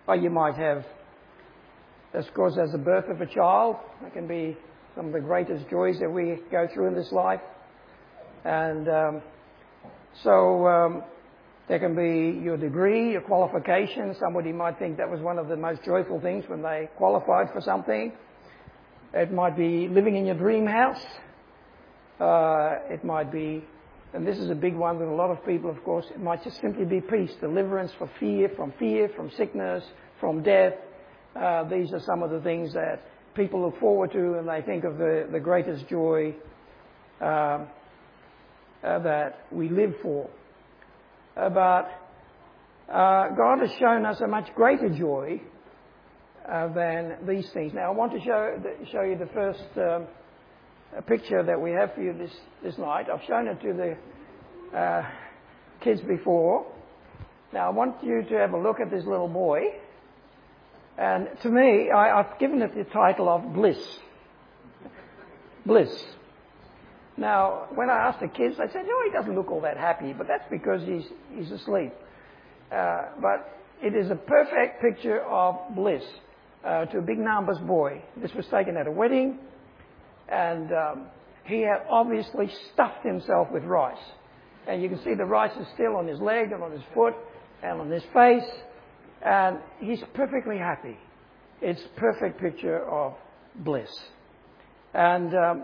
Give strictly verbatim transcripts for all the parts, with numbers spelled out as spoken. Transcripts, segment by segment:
Or you might have, of course, as the birth of a child. That can be some of the greatest joys that we go through in this life. And um, so um, there can be your degree, your qualification. Somebody might think that was one of the most joyful things when they qualified for something. It might be living in your dream house. Uh, it might be, and this is a big one with a lot of people, of course, it might just simply be peace, deliverance for fear, from fear, from sickness, from death. Uh, these are some of the things that people look forward to, and they think of the, the greatest joy uh, uh, that we live for. Uh, but uh, God has shown us a much greater joy uh, than these things. Now, I want to show show you the first um, picture that we have for you this, this night. I've shown it to the uh, kids before. Now, I want you to have a look at this little boy. And to me, I, I've given it the title of Bliss. Bliss. Now, when I asked the kids, they said, no, he doesn't look all that happy, but that's because he's, he's asleep. Uh, but it is a perfect picture of bliss uh, to a big numbers boy. This was taken at a wedding, and um, he had obviously stuffed himself with rice. And you can see the rice is still on his leg and on his foot and on his face, and he's perfectly happy. It's a perfect picture of bliss. And um,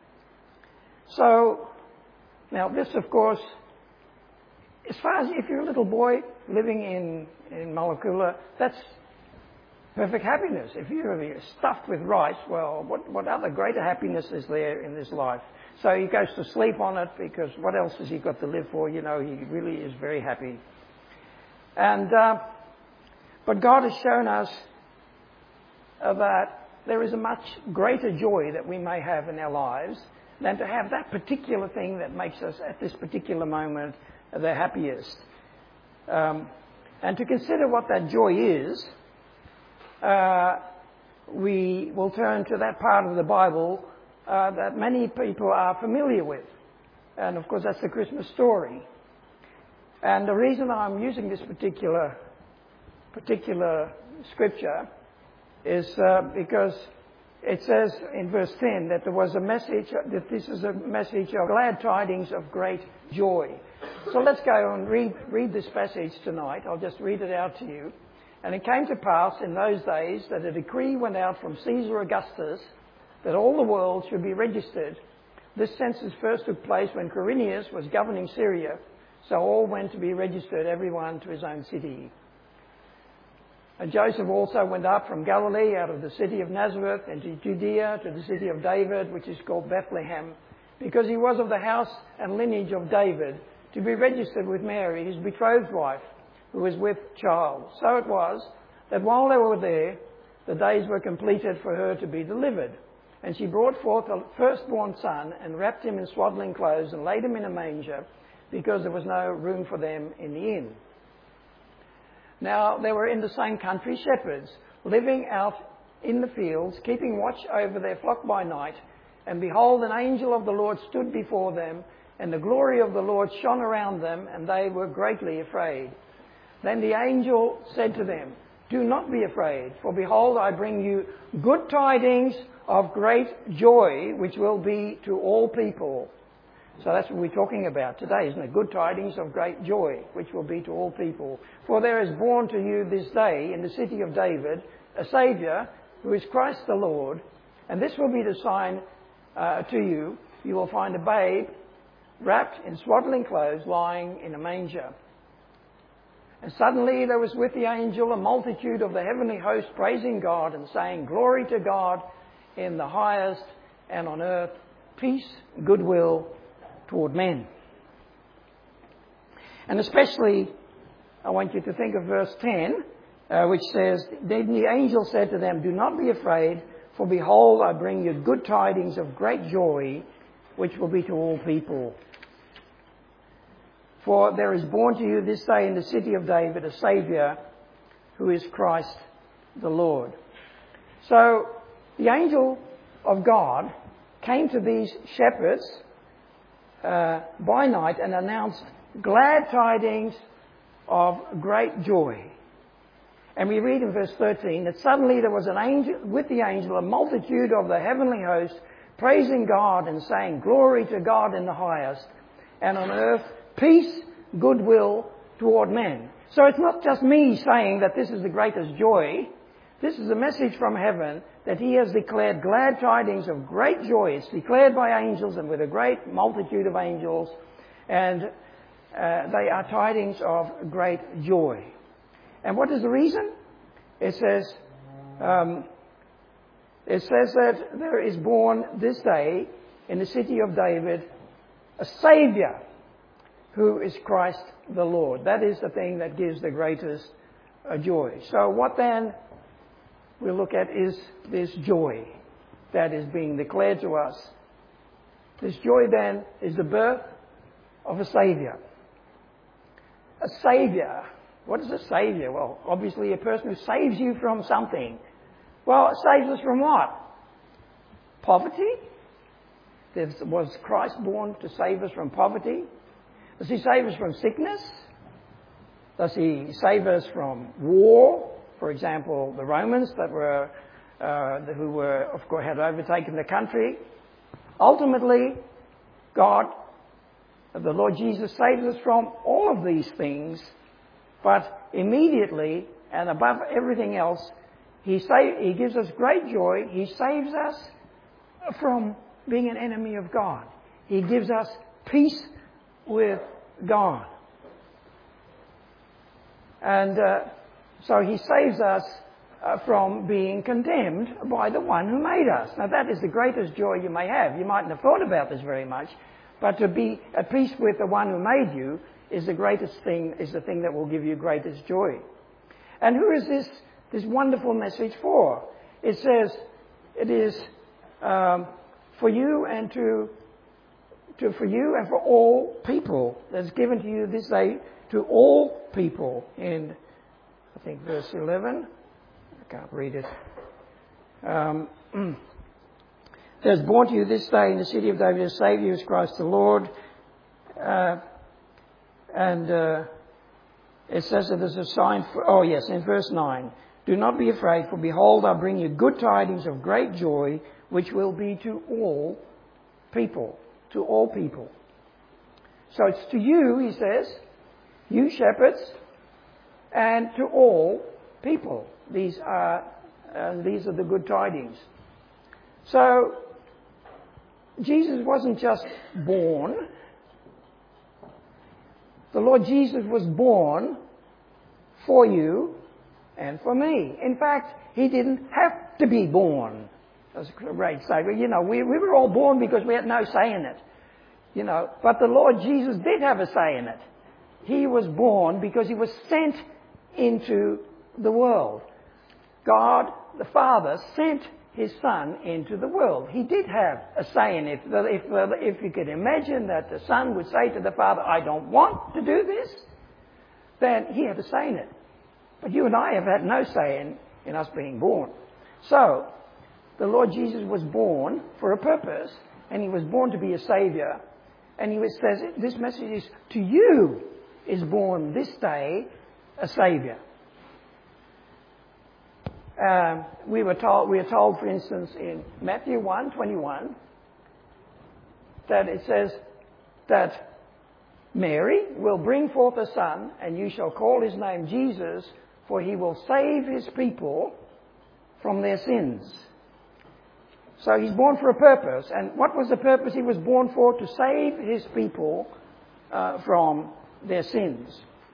so, now this, of course, as far as if you're a little boy living in, in Malakula, that's perfect happiness. If you're stuffed with rice, well, what, what other greater happiness is there in this life? So he goes to sleep on it because what else has he got to live for? You know, he really is very happy. And, uh, but God has shown us uh, that there is a much greater joy that we may have in our lives than to have that particular thing that makes us at this particular moment the happiest. Um, and to consider what that joy is, uh, we will turn to that part of the Bible uh, that many people are familiar with. And of course, that's the Christmas story. And the reason I'm using this particular particular scripture is uh, because it says in verse ten that there was a message, that this is a message of glad tidings of great joy. So let's go and read, read this passage tonight. I'll just read it out to you. And it came to pass in those days that a decree went out from Caesar Augustus that all the world should be registered. This census first took place when Quirinius was governing Syria. So all went to be registered, everyone to his own city. And Joseph also went up from Galilee out of the city of Nazareth into Judea to the city of David, which is called Bethlehem, because he was of the house and lineage of David, to be registered with Mary, his betrothed wife, who was with child. So it was that while they were there, the days were completed for her to be delivered. And she brought forth a firstborn son and wrapped him in swaddling clothes and laid him in a manger, because there was no room for them in the inn. Now, there were in the same country shepherds, living out in the fields, keeping watch over their flock by night. And behold, an angel of the Lord stood before them, and the glory of the Lord shone around them, and they were greatly afraid. Then the angel said to them, do not be afraid, for behold, I bring you good tidings of great joy, which will be to all people. So that's what we're talking about today, isn't it? Good tidings of great joy, which will be to all people. For there is born to you this day in the city of David a Saviour, who is Christ the Lord. And this will be the sign uh, to you. You will find a babe wrapped in swaddling clothes, lying in a manger. And suddenly there was with the angel a multitude of the heavenly host praising God and saying, Glory to God in the highest, and on earth peace, goodwill toward men. And especially, I want you to think of verse ten, uh, which says, Then the angel said to them, do not be afraid, for behold, I bring you good tidings of great joy, which will be to all people. For there is born to you this day in the city of David a Saviour, who is Christ the Lord. So, the angel of God came to these shepherds Uh, by night and announced glad tidings of great joy. And we read in verse thirteen that suddenly there was an angel, with the angel, a multitude of the heavenly host, praising God and saying, "Glory to God in the highest, and on earth peace, goodwill toward men." So it's not just me saying that this is the greatest joy. This is a message from heaven that he has declared glad tidings of great joy. It's declared by angels and with a great multitude of angels. And uh, they are tidings of great joy. And what is the reason? It says, um, it says that there is born this day in the city of David a Saviour who is Christ the Lord. That is the thing that gives the greatest uh, joy. So what then we'll look at is this joy that is being declared to us. This joy then is the birth of a Saviour. A Saviour. What is a Saviour? Well, obviously a person who saves you from something. Well, it saves us from what? Poverty? Was Christ born to save us from poverty? Does he save us from sickness? Does he save us from war? For example, the Romans that were, uh, who were, of course, had overtaken the country. Ultimately, God, the Lord Jesus, saves us from all of these things, but immediately and above everything else, He save, He gives us great joy. He saves us from being an enemy of God. He gives us peace with God. And uh, so He saves us uh, from being condemned by the one who made us. Now that is the greatest joy you may have. You mightn't have thought about this very much, but to be at peace with the one who made you is the greatest thing, is the thing that will give you greatest joy. And who is this, this wonderful message for? It says it is um, for you and to, to for you and for all people. That's given to you this day to all people. In I think verse eleven. I can't read it. Um, There's born to you this day in the city of David a Saviour, who is Christ the Lord. Uh, and uh, it says that there's a sign for, oh yes, in verse nine. Do not be afraid, for behold, I bring you good tidings of great joy, which will be to all people. To all people. So it's to you, he says, you shepherds, and to all people. These are, uh, these are the good tidings. So, Jesus wasn't just born. The Lord Jesus was born for you and for me. In fact, He didn't have to be born. That's a great statement. You know, we, we were all born because we had no say in it. You know, but the Lord Jesus did have a say in it. He was born because He was sent into the world. God, the Father, sent His Son into the world. He did have a say in it. If, if you could imagine that the Son would say to the Father, I don't want to do this, then He had a say in it. But you and I have had no say in, in us being born. So, the Lord Jesus was born for a purpose, and He was born to be a Saviour. And He says, this message is, to you is born this day a Saviour. Um, we were told, we are told, for instance, in Matthew one twenty-one, that it says that Mary will bring forth a son, and you shall call his name Jesus, for he will save his people from their sins. So he's born for a purpose. And what was the purpose he was born for? To save his people uh, from their sins.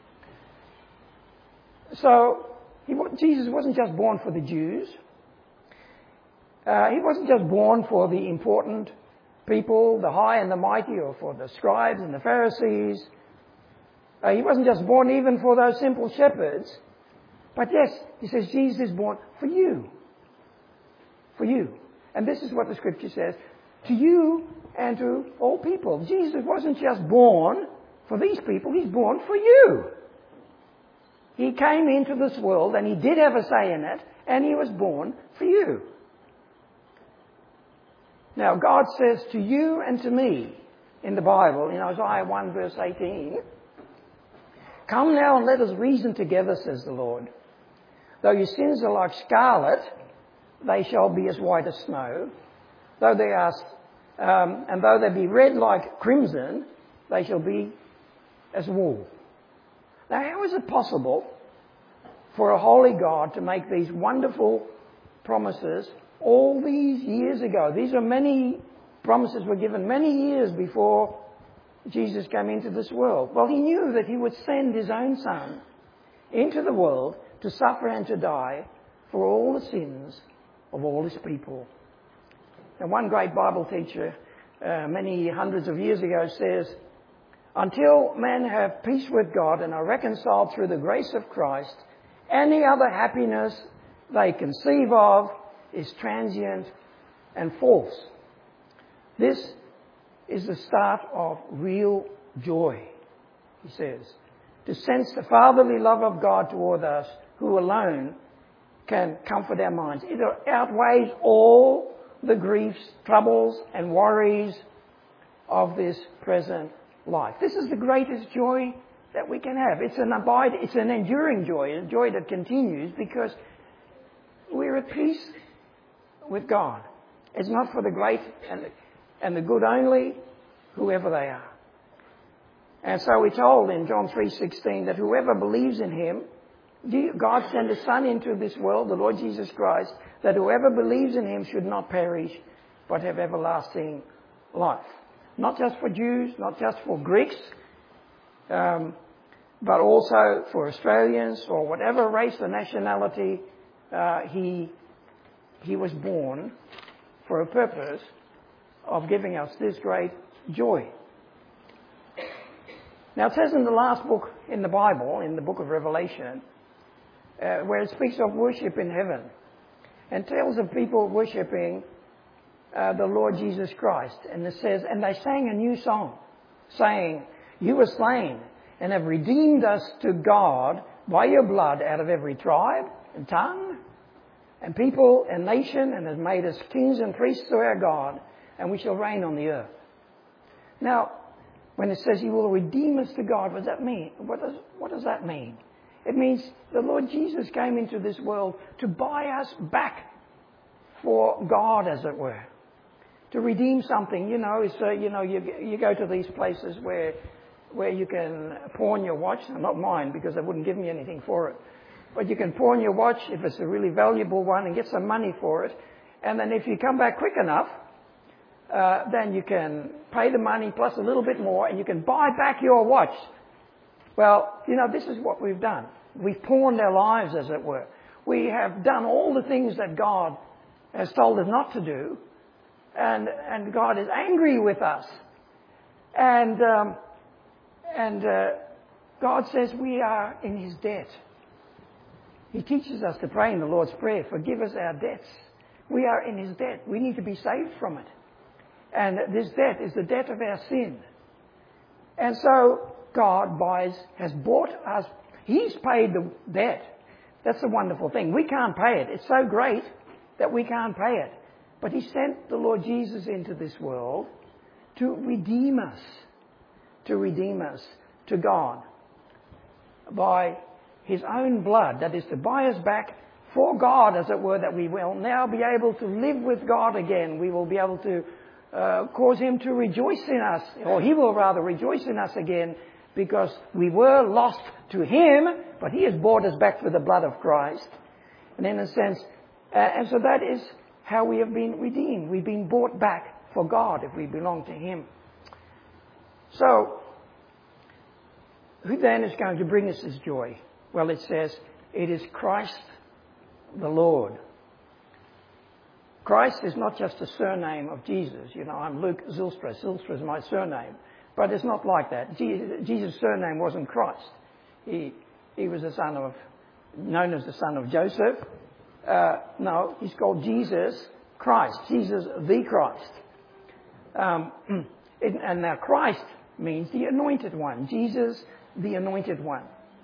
So he, Jesus wasn't just born for the Jews. Uh, he wasn't just born for the important people, the high and the mighty, or for the scribes and the Pharisees. Uh, he wasn't just born even for those simple shepherds. But yes, he says Jesus is born for you. For you. And this is what the Scripture says. To you and to all people. Jesus wasn't just born for these people. He's born for you. He came into this world and He did have a say in it. And He was born for you. Now God says to you and to me in the Bible, in Isaiah one verse eighteen, come now and let us reason together, says the Lord. Though your sins are like scarlet, they shall be as white as snow. Though they are, um, and though they be red like crimson, they shall be as wool. Now, how is it possible for a holy God to make these wonderful promises all these years ago? These are many promises were given many years before Jesus came into this world. Well, he knew that he would send his own son into the world to suffer and to die for all the sins of all his people. And one great Bible teacher uh, many hundreds of years ago says, until men have peace with God and are reconciled through the grace of Christ, any other happiness they conceive of is transient and false. This is the start of real joy, he says, to sense the fatherly love of God toward us, who alone can comfort our minds. It outweighs all the griefs, troubles and worries of this present life. This is the greatest joy that we can have. It's an abide, it's an enduring joy, a joy that continues because we're at peace with God. It's not for the great and the, and the good only, whoever they are. And so we're told in John three sixteen that whoever believes in him, God sent his Son into this world, the Lord Jesus Christ, that whoever believes in him should not perish, but have everlasting life. Not just for Jews, not just for Greeks, um, but also for Australians or whatever race or nationality. Uh, he, he was born for a purpose of giving us this great joy. Now it says in the last book in the Bible, in the book of Revelation, uh, where it speaks of worship in heaven, and tells of people worshipping uh, the Lord Jesus Christ. And it says, and they sang a new song, saying, you were slain and have redeemed us to God by your blood out of every tribe and tongue and people and nation, and has made us kings and priests to our God, and we shall reign on the earth. Now, when it says he will redeem us to God, what does that mean? What does, what does that mean? It means the Lord Jesus came into this world to buy us back for God, as it were. To redeem something, you know, is, uh, you know, you, you go to these places where, where you can pawn your watch. Not mine, because they wouldn't give me anything for it. But you can pawn your watch if it's a really valuable one and get some money for it. And then if you come back quick enough, Uh, then you can pay the money plus a little bit more and you can buy back your watch. Well, you know, this is what we've done. We've pawned our lives, as it were. We have done all the things that God has told us not to do, and and God is angry with us. And um, and uh, God says we are in his debt. He teaches us to pray in the Lord's Prayer, forgive us our debts. We are in his debt. We need to be saved from it. And this debt is the debt of our sin. And so God buys, has bought us. He's paid the debt. That's a wonderful thing. We can't pay it. It's so great that we can't pay it. But he sent the Lord Jesus into this world to redeem us. To redeem us to God by his own blood. That is to buy us back for God, as it were, that we will now be able to live with God again. We will be able to Uh, cause him to rejoice in us, or he will rather rejoice in us again, because we were lost to him, but he has bought us back with the blood of Christ. And in a sense, uh, and so that is how we have been redeemed. We've been bought back for God if we belong to him. So, who then is going to bring us this joy? Well, it says, it is Christ the Lord. Christ is not just a surname of Jesus. You know, I'm Luke Zylstra. Zylstra is my surname. But it's not like that. Jesus' surname wasn't Christ. He he was the son of, known as the son of Joseph. Uh, no, he's called Jesus Christ. Jesus the Christ. Um, it, and now Christ means the anointed one. Jesus the anointed one.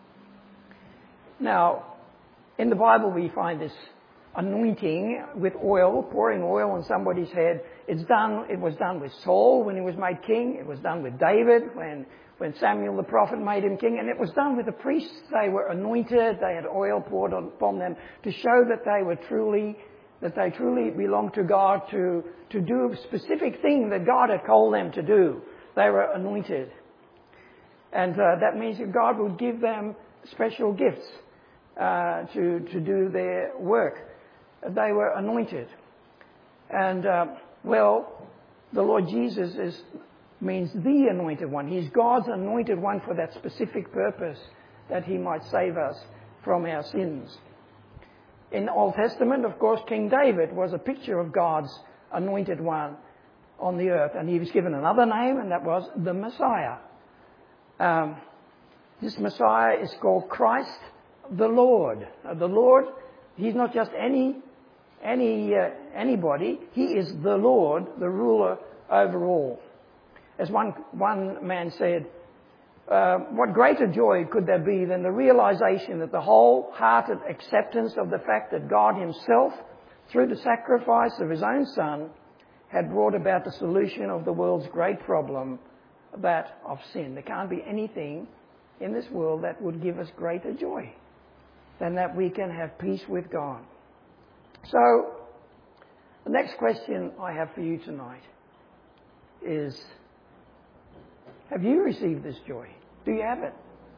Now, in the Bible we find this anointing with oil, pouring oil on somebody's head. It's done, it was done with Saul when he was made king. It was done with David when, when Samuel the prophet made him king, and it was done with the priests. They were anointed, they had oil poured upon them to show that they were truly, that they truly belonged to God, to, to do a specific thing that God had called them to do. They were anointed. And uh, that means that God would give them special gifts uh, to, to do their work. They were anointed. And, uh, well, the Lord Jesus is, means the anointed one. He's God's anointed one for that specific purpose, that he might save us from our sins. In the Old Testament, of course, King David was a picture of God's anointed one on the earth. And he was given another name, and that was the Messiah. Um, this Messiah is called Christ the Lord. Uh, the Lord, he's not just any any uh, anybody. He is the Lord, the ruler over all. As one one man said, uh, what greater joy could there be than the realization that the wholehearted acceptance of the fact that God himself, through the sacrifice of his own Son, had brought about the solution of the world's great problem, that of sin. There can't be anything in this world that would give us greater joy than that we can have peace with God. So, the next question I have for you tonight is, have you received this joy? Do you have it?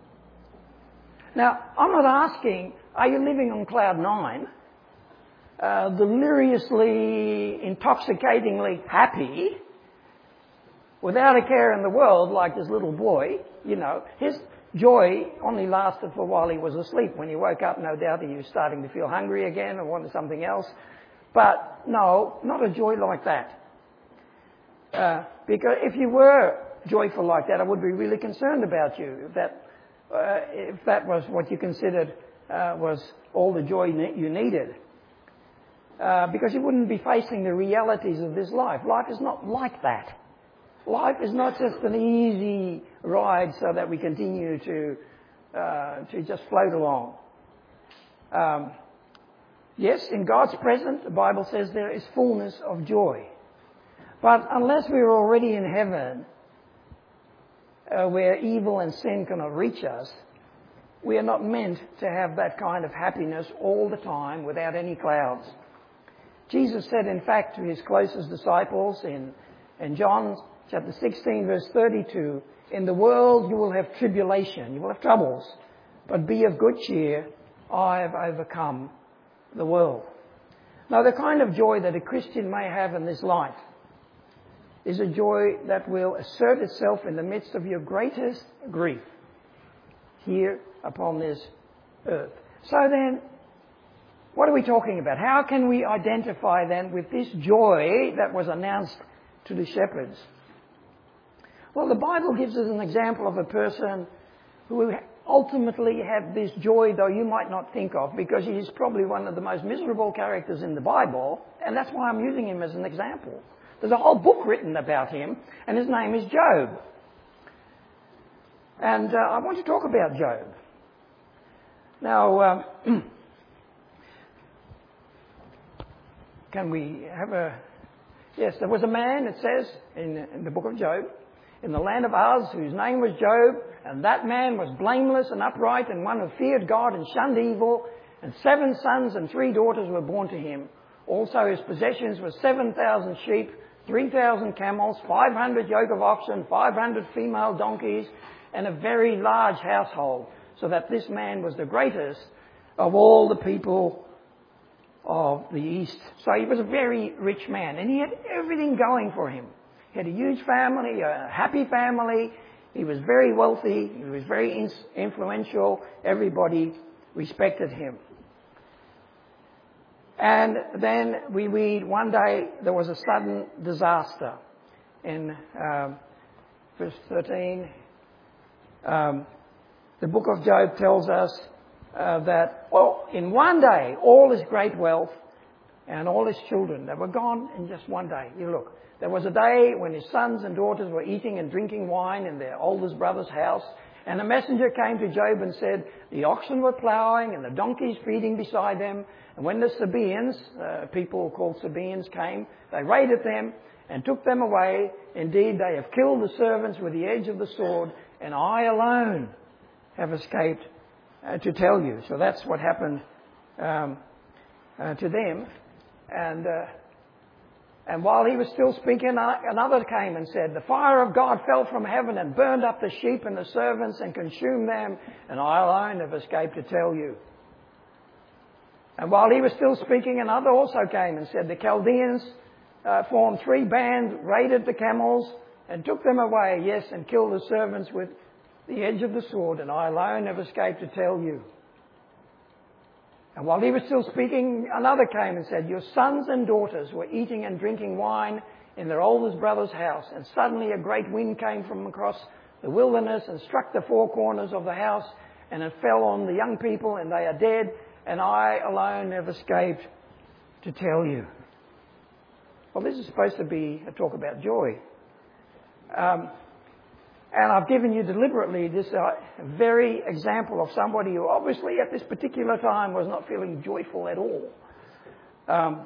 Now, I'm not asking, are you living on cloud nine, uh, deliriously, intoxicatingly happy, without a care in the world, like this little boy? You know, his joy only lasted for while he was asleep. When he woke up, no doubt he was starting to feel hungry again or wanted something else. But no, not a joy like that. Uh, because if you were joyful like that, I would be really concerned about you. If that, uh, if that was what you considered uh, was all the joy you needed. Uh, because you wouldn't be facing the realities of this life. Life is not like that. Life is not just an easy ride so that we continue to uh, to just float along. Um, yes, in God's presence, the Bible says there is fullness of joy. But unless we're already in heaven, uh, where evil and sin cannot reach us, we are not meant to have that kind of happiness all the time without any clouds. Jesus said, in fact, to his closest disciples in, in John chapter sixteen, verse thirty-two, in the world you will have tribulation, you will have troubles, but be of good cheer, I have overcome the world. Now, the kind of joy that a Christian may have in this life is a joy that will assert itself in the midst of your greatest grief here upon this earth. So then, what are we talking about? How can we identify then with this joy that was announced to the shepherds? Well, the Bible gives us an example of a person who ultimately had this joy, though you might not think of, because he's probably one of the most miserable characters in the Bible, and that's why I'm using him as an example. There's a whole book written about him, and his name is Job. And uh, I want to talk about Job. Now, um, can we have a... Yes, there was a man, it says, in, in the book of Job, in the land of Uz, whose name was Job, and that man was blameless and upright, and one who feared God and shunned evil, and seven sons and three daughters were born to him. Also his possessions were seven thousand sheep, three thousand camels, five hundred yoke of oxen, five hundred female donkeys, and a very large household, so that this man was the greatest of all the people of the East. So he was a very rich man, and he had everything going for him. He had a huge family, a happy family. He was very wealthy. He was very influential. Everybody respected him. And then we read, one day there was a sudden disaster. In um, verse thirteen, um, the book of Job tells us uh, that, well, in one day, all his great wealth and all his children, they were gone in just one day. You look. There was a day when his sons and daughters were eating and drinking wine in their oldest brother's house, and a messenger came to Job and said, the oxen were ploughing and the donkeys feeding beside them, and when the Sabaeans, uh, people called Sabaeans, came, they raided them and took them away. Indeed, they have killed the servants with the edge of the sword and I alone have escaped uh, to tell you. So that's what happened um, uh, to them. And uh, and while he was still speaking, another came and said, the fire of God fell from heaven and burned up the sheep and the servants and consumed them, and I alone have escaped to tell you. And while he was still speaking, another also came and said, the Chaldeans uh, formed three bands, raided the camels, and took them away, yes, and killed the servants with the edge of the sword, and I alone have escaped to tell you. And while he was still speaking, another came and said, your sons and daughters were eating and drinking wine in their oldest brother's house, and suddenly a great wind came from across the wilderness and struck the four corners of the house, and it fell on the young people, and they are dead, and I alone have escaped to tell you. Well, this is supposed to be a talk about joy. Um, And I've given you deliberately this uh, very example of somebody who obviously at this particular time was not feeling joyful at all. Um,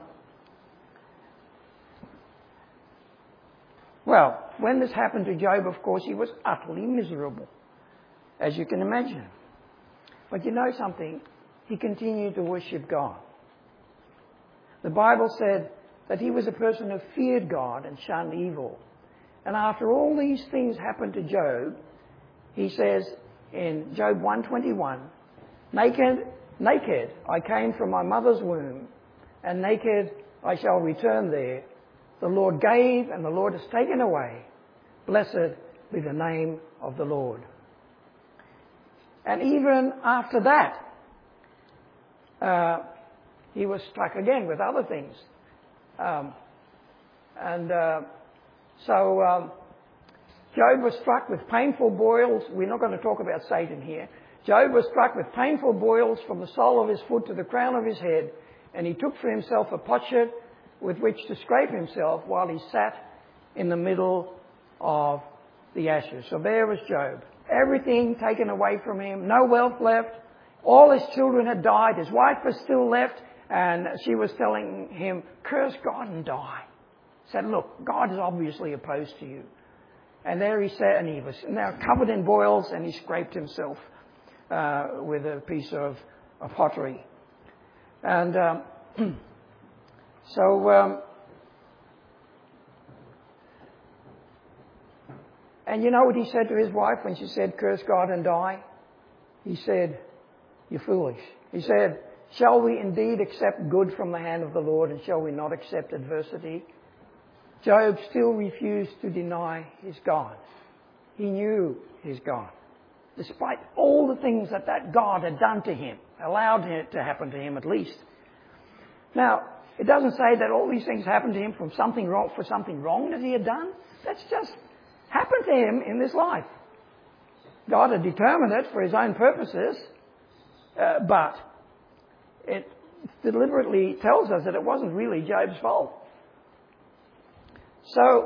well, when this happened to Job, of course, he was utterly miserable, as you can imagine. But you know something? He continued to worship God. The Bible said that he was a person who feared God and shunned evil. And after all these things happened to Job, he says in Job one twenty-one, Naked, naked I came from my mother's womb, and naked I shall return there. The Lord gave, and the Lord has taken away. Blessed be the name of the Lord. And even after that, uh, he was struck again with other things. Um, and... Uh, So um, Job was struck with painful boils. We're not going to talk about Satan here. Job was struck with painful boils from the sole of his foot to the crown of his head, and he took for himself a potsherd with which to scrape himself while he sat in the middle of the ashes. So there was Job. Everything taken away from him, no wealth left. All his children had died. His wife was still left, and she was telling him, curse God and die. Said, look, God is obviously opposed to you. And there he sat, and he was now covered in boils, and he scraped himself uh, with a piece of, of pottery. And um, so um, and you know what he said to his wife when she said, curse God and die? He said, you're foolish. He said, shall we indeed accept good from the hand of the Lord, and shall we not accept adversity? Job still refused to deny his God. He knew his God. Despite all the things that that God had done to him, allowed it to happen to him at least. Now, it doesn't say that all these things happened to him from something wrong, for something wrong that he had done. That's just happened to him in this life. God had determined it for his own purposes, uh, but it deliberately tells us that it wasn't really Job's fault. So,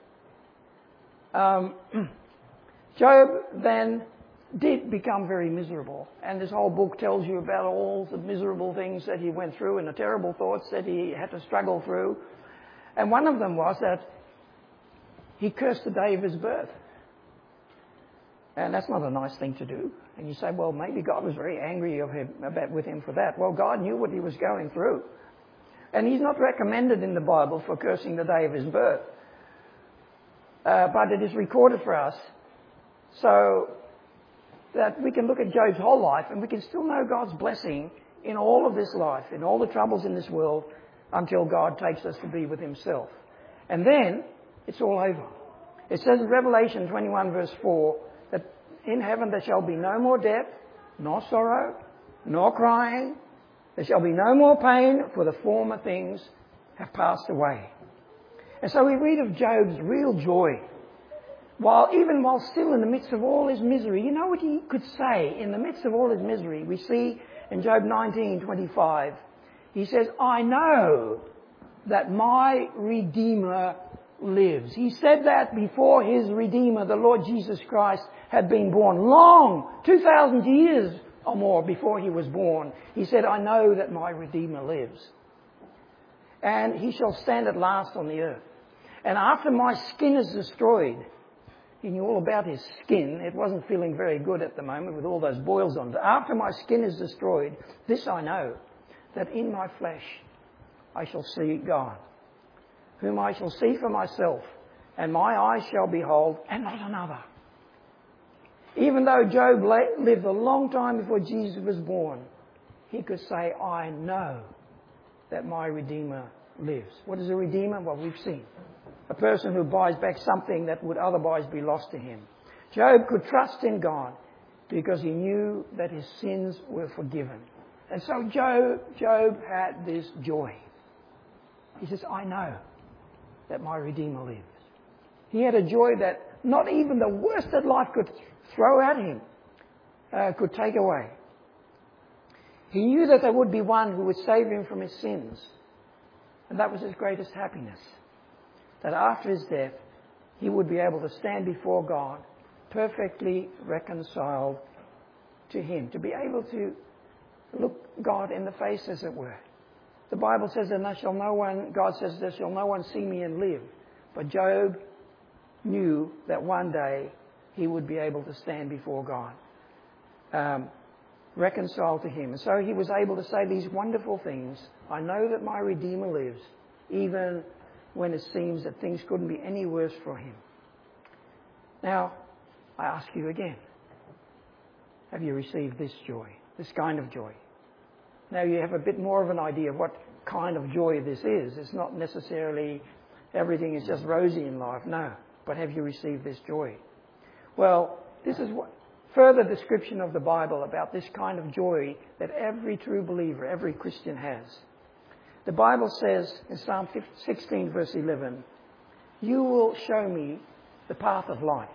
um, Job then did become very miserable. And this whole book tells you about all the miserable things that he went through and the terrible thoughts that he had to struggle through. And one of them was that he cursed the day of his birth. And that's not a nice thing to do. And you say, well, maybe God was very angry of him, about, with him for that. Well, God knew what he was going through. And he's not recommended in the Bible for cursing the day of his birth. Uh, but it is recorded for us so that we can look at Job's whole life and we can still know God's blessing in all of this life, in all the troubles in this world, until God takes us to be with himself. And then it's all over. It says in Revelation twenty-one verse four that in heaven there shall be no more death, nor sorrow, nor crying. There shall be no more pain, for the former things have passed away. And so we read of Job's real joy. While, even while still in the midst of all his misery, you know what he could say in the midst of all his misery? We see in Job nineteen twenty-five, he says, I know that my Redeemer lives. He said that before his Redeemer, the Lord Jesus Christ, had been born. Long, two thousand years or more before he was born. He said, I know that my Redeemer lives. And he shall stand at last on the earth. And after my skin is destroyed, He knew all about his skin. It wasn't feeling very good at the moment with all those boils on it. After my skin is destroyed, this I know, that in my flesh I shall see God, whom I shall see for myself, and my eyes shall behold, and not another. Even though Job lived a long time before Jesus was born, he could say, I know that my Redeemer lives. What is a Redeemer? Well, we've seen. A person who buys back something that would otherwise be lost to him. Job could trust in God because he knew that his sins were forgiven. And so Job, Job had this joy. He says, I know that my Redeemer lives. He had a joy that not even the worst that life could throw at him uh, could take away. He knew that there would be one who would save him from his sins. And that was his greatest happiness. That after his death, he would be able to stand before God, perfectly reconciled to him. To be able to look God in the face, as it were. The Bible says, and there shall no one, God says, there shall no one see me and live. But Job knew that one day he would be able to stand before God, um, reconciled to him. And so he was able to say these wonderful things. I know that my Redeemer lives, even when it seems that things couldn't be any worse for him. Now, I ask you again, have you received this joy, this kind of joy? Now you have a bit more of an idea of what kind of joy this is. It's not necessarily everything is just rosy in life, no. But have you received this joy? Well, this is what further description of the Bible about this kind of joy that every true believer, every Christian has. The Bible says in Psalm sixteen verse eleven, you will show me the path of life.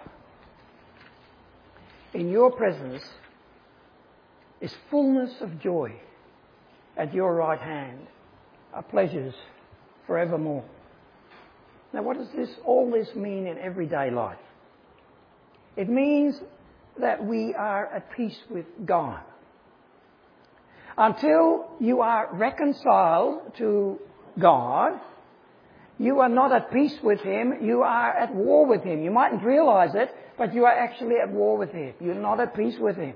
In your presence is fullness of joy. At your right hand are pleasures forevermore. Now what does this, all this mean in everyday life? It means that we are at peace with God. Until you are reconciled to God, you are not at peace with Him, you are at war with Him. You mightn't realize it, but you are actually at war with Him. You're not at peace with Him.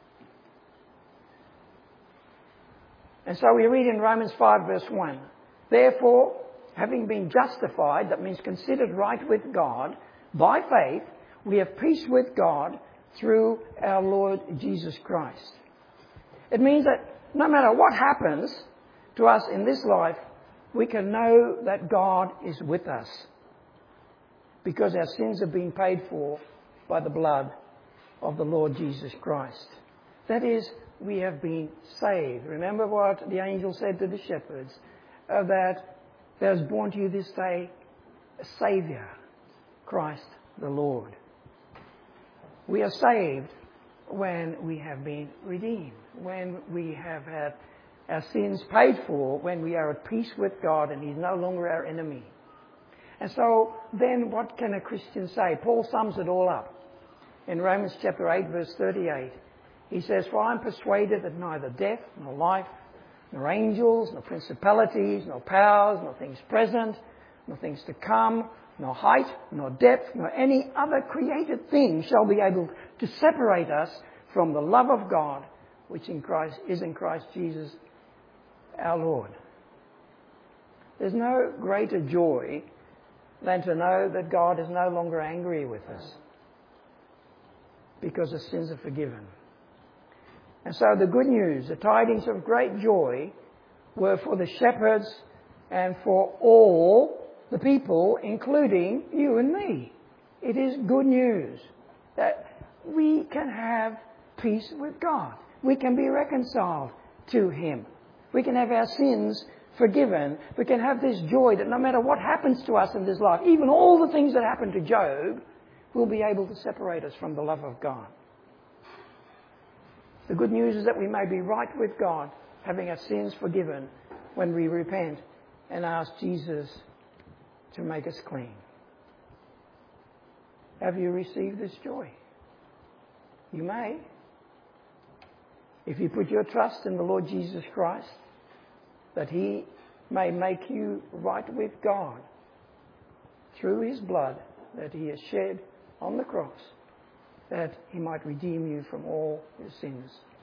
And so we read in Romans five verse one, therefore, having been justified, that means considered right with God, by faith, we have peace with God through our Lord Jesus Christ. It means that no matter what happens to us in this life, we can know that God is with us because our sins have been paid for by the blood of the Lord Jesus Christ. That is, we have been saved. Remember what the angel said to the shepherds, uh, that there is born to you this day a Saviour, Christ the Lord. We are saved when we have been redeemed, when we have had our sins paid for, when we are at peace with God and He's no longer our enemy. And so then what can a Christian say? Paul sums it all up in Romans chapter eight verse thirty-eight. He says, for I am persuaded that neither death, nor life, nor angels, nor principalities, nor powers, nor things present, nor things to come, nor height, nor depth, nor any other created thing shall be able to separate us from the love of God, which in Christ is in Christ Jesus our Lord. There's no greater joy than to know that God is no longer angry with us because the sins are forgiven. And so the good news, the tidings of great joy, were for the shepherds and for all the people, including you and me. It is good news that we can have peace with God. We can be reconciled to Him. We can have our sins forgiven. We can have this joy that no matter what happens to us in this life, even all the things that happened to Job, will be able to separate us from the love of God. The good news is that we may be right with God, having our sins forgiven when we repent and ask Jesus to make us clean. Have you received this joy? You may. If you put your trust in the Lord Jesus Christ, that He may make you right with God through His blood that He has shed on the cross that he might redeem you from all your sins.